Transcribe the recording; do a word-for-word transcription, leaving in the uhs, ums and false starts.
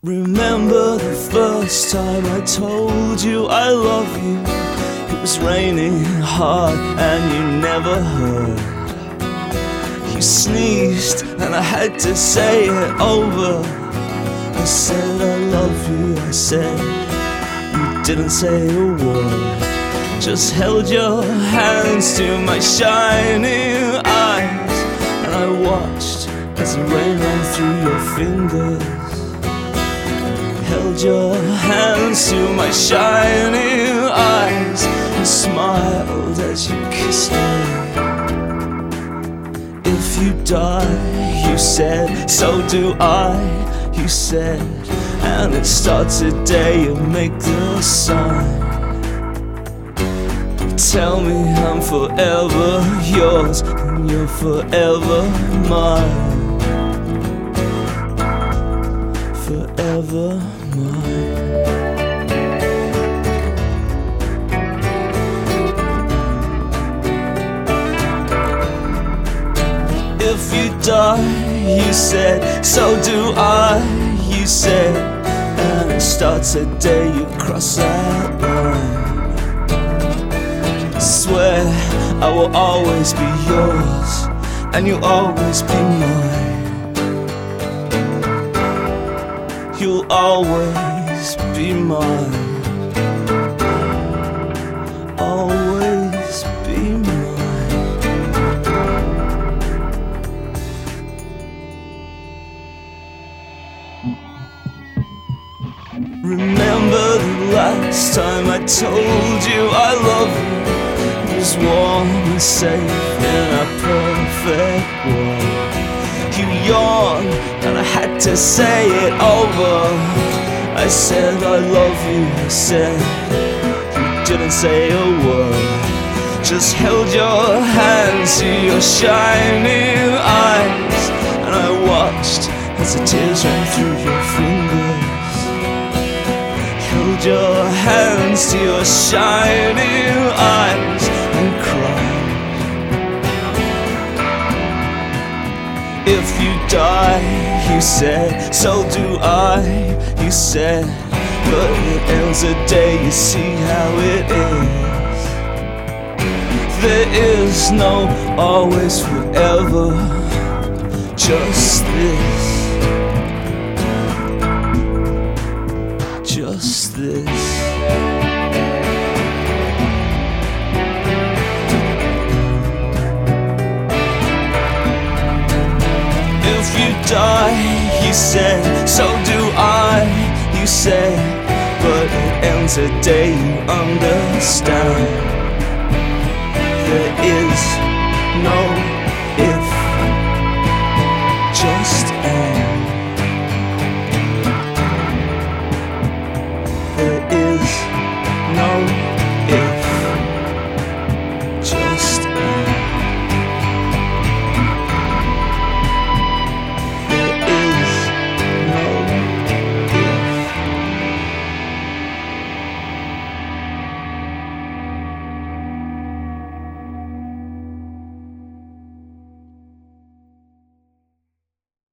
Remember the first time I told you I love you? It was raining hard and you never heard. You sneezed and I had to say it over. I said I love you, I said. You didn't say a word. Just held your hands to my shining eyes, and I watched as the rain ran through your fingers. Held your hands to my shining eyes and smiled as you kissed me. If you die, you said, so do I, you said, and it starts a day you make the sign. Tell me I'm forever yours and you're forever mine. Forever mine. If you die, you said, so do I, you said, and it starts a day you cross that line. Swear I will always be yours and you'll always be mine. You'll always be mine. Always be mine. Remember the last time I told you I love you? Warm and safe in a perfect world. You yawned and I had to say it over. I said I love you, I said. You didn't say a word. Just held your hands to your shining eyes, and I watched as the tears ran through your fingers. Held your hands to your shining eyes and cried. If you die, you said, so do I, you said, but it ends the day you see how it is. There is no always forever, just this, just this. If you die, you said, so do I, you said, but it ends the day you understand. There is no